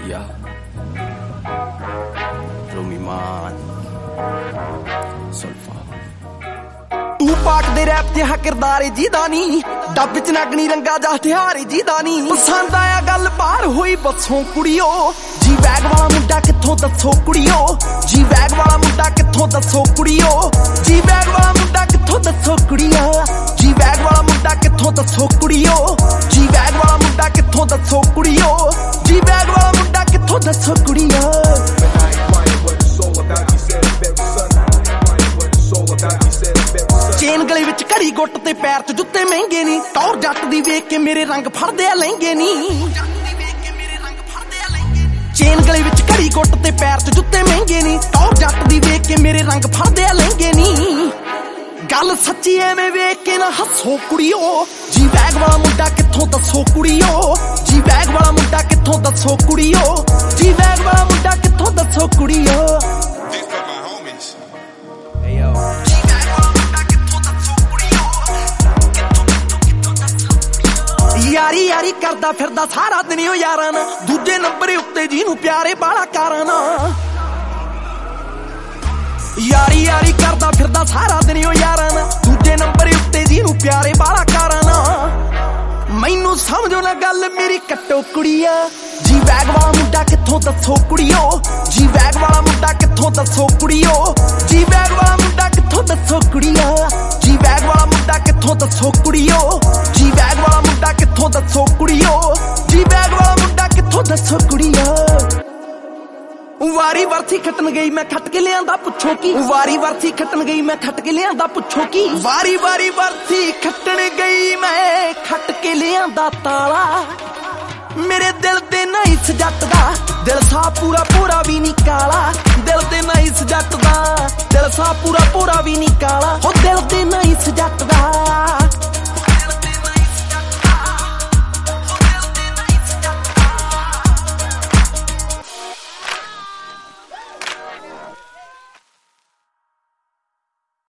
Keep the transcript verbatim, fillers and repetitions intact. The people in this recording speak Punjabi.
Yeah. Rumiman. Sulfa. ਤੂੰ ਪਾਕ ਦੇ ਰੈਪ ਤੇ ਹਾ ਕਿਰਦਾਰ ਜਿਹਦਾ ਨੀ ਡੱਬ ਚ ਨਗਣੀ ਰੰਗਾ ਜਾ ਹਥਿਆਰ ਜਿਹਦਾ ਨੀ ਪਸੰਦ ਆਇਆ ਗੱਲ ਬਾਹਰ ਹੋਈ ਬੱਸੋਂ ਕੁੜੀਓ ਜੀ ਵੈਗ ਵਾਲਾ ਮੁੰਡਾ ਕਿੱਥੋਂ ਦੱਸੋ ਕੁੜੀਓ ਜੀ ਵੈਗ ਵਾਲਾ ਮੁੰਡਾ ਕਿੱਥੋਂ ਦੱਸੋ ਕੁੜੀਓ ਜੀ ਵੈਗ ਵਾਲਾ ਮੁੰਡਾ ਕਿੱਥੋਂ ਦੱਸੋ ਕੁੜੀਓ ਜੀ ਵੈਗ ਵਾਲਾ ਮੁੰਡਾ ਕਿੱਥੋਂ ਦੱਸੋ ਕੁੜੀਓ ਜੀ ਵੈਗ ਵਾਲਾ ਮੁੰਡਾ ਕਿੱਥੋਂ ਦੱਸੋ ਕੁੜੀਓ ਜੀ ਵੈਗ ਵਾਲਾ ਮੁੰਡਾ ਕਿੱਥੋਂ ਦੱਸੋ ਕੁੜੀਓ ਚੇਨ ਗਲੇ ਵਿੱਚ ਘੜੀ ਗੁੱਟ ਤੇ ਪੈਰ ਚ ਜੁੱਤੇ ਮਹਿੰਗੇ ਨੀ ਟੌਰ ਜੱਟ ਦੀ ਵੇਖ ਕੇ ਮੇਰੇ ਰੰਗ ਫੜਦੇ ਆ ਲਹਿੰਗੇ ਨੀ ਚੇਨ ਗਲੇ ਵਿੱਚ ਘੜੀ ਗੁੱਟ ਤੇ ਪੈਰ ਚ ਜੁੱਤੇ ਮਹਿੰਗੇ ਨੀ ਟੌਰ ਜੱਟ ਦੀ ਵੇਖ ਕੇ ਮੇਰੇ ਰੰਗ ਫੜਦੇ ਆ ਲਹਿੰਗੇ ਨੀ ਗੱਲ ਸੱਚੀ ਐਵੇਂ ਵੇਖ ਕੇ ਨਾ ਹੱਸੋ ਕੁੜੀਓ ਜੀ ਵੈਗ ਵਾਲਾ ਮੁੰਡਾ ਕਿੱਥੋਂ ਦੱਸੋ ਕੁੜੀਓ ਜੀ ਵੈਗ ਵਾਲਾ ਮੁੰਡਾ ਕਿੱਥੋਂ ਦੱਸੋ ਕੁੜੀਓ ਜੀ ਵੈਗ ਵਾਲਾ ਮੁੰਡਾ ਕਿੱਥੋਂ ਦੱਸੋ ਕੁੜੀਓ ਯਾਰੀ ਯਾਰੀ ਕਰਦਾ ਫਿਰਦਾ ਸਾਰਾ ਦਿਨ ਓ ਯਾਰਾਂ ਨਾ ਦੂਜੇ ਨੰਬਰ ਉੱਤੇ ਜਿਹਨੂੰ ਪਿਆਰੇ ਬਾਲਾ ਕਾਰਾਂ ਨਾ ਯਾਰੀ ਯਾਰੀ ਕਰਦਾ ਫਿਰਦਾ ਸਾਰਾ ਦਿਨ ਓ ਯਾਰਾਂ ਨਾ ਦੂਜੇ ਨੰਬਰ ਉੱਤੇ ਜਿਹਨੂੰ ਪਿਆਰੇ ਬਾਲਾ ਕਾਰਾਂ ਨਾ ਮੈਨੂੰ ਸਮਝੋ ਨਾ ਗੱਲ ਮੇਰੀ ਕੱਟੋ ਕੁੜੀਆ ਜੀ ਵੈਗ ਵਾਲਾ ਮੁੰਡਾ ਕਿੱਥੋਂ ਦੱਸੋ ਕੁੜੀਓ ਜੀ ਵੈਗ ਵਾਲਾ ਮੁੰਡਾ ਕਿੱਥੋਂ ਦੱਸੋ ਕੁੜੀਓ ਜੀ ਵੈਗ ਵਾਲਾ ਮੁੰਡਾ ਕਿੱਥੋਂ ਦੱਸੋ ਕੁੜੀਆ ਜੀ ਵੈਗ ਵਾਲਾ ਮੁੰਡਾ ਕਿੱਥੋਂ ਦੱਸੋ ਕੁੜੀਓ ਜੀ ਵੈਗ ਵਾਲਾ ਮੁੰਡਾ ਕਿੱਥੋਂ ਦੱਸੋ ਕੁੜੀਓ ਜੀ ਵੈਗ ਵਾਲਾ ਮੁੰਡਾ ਕਿੱਥੋਂ ਦੱਸੋ ਕੁੜੀਓ ਵਾਰੀ ਵਰਥੀ ਖੱਟਣ ਗਈ ਮੈਂ ਖੱਟ ਕੇ ਲਿਆਂਦਾ ਪੁੱਛੋ ਕੀ ਵਾਰੀ ਵਰਥੀ ਖੱਟਣ ਗਈ ਮੈਂ ਖੱਟ ਕੇ ਲਿਆਂਦਾ ਪੁੱਛੋ ਕੀ ਵਾਰੀ ਵਾਰੀ ਵਰਥੀ ਖੱਟਣ ਗਈ ਮੈਂ ਖੱਟ ਕੇ ਲਿਆਂਦਾ ਤਾਲਾ ਮੇਰੇ ਦਿਲ ਤੇ ਨਾ ਇਸ ਜੱਟ ਦਾ ਦਿਲ ਸਾ ਪੂਰਾ ਪੂਰਾ ਵੀ ਨਹੀਂ ਕਾਲਾ ਦਿਲ ਤੇ ਨਾ ਇਸ ਜੱਟ ਦਾ ਦਿਲ ਸਾ ਪੂਰਾ ਪੂਰਾ ਵੀ ਨਹੀਂ ਕਾਲਾ ਹੋ ਦਿਲ ਤੇ ਨਾ ਇਸ ਜੱਟ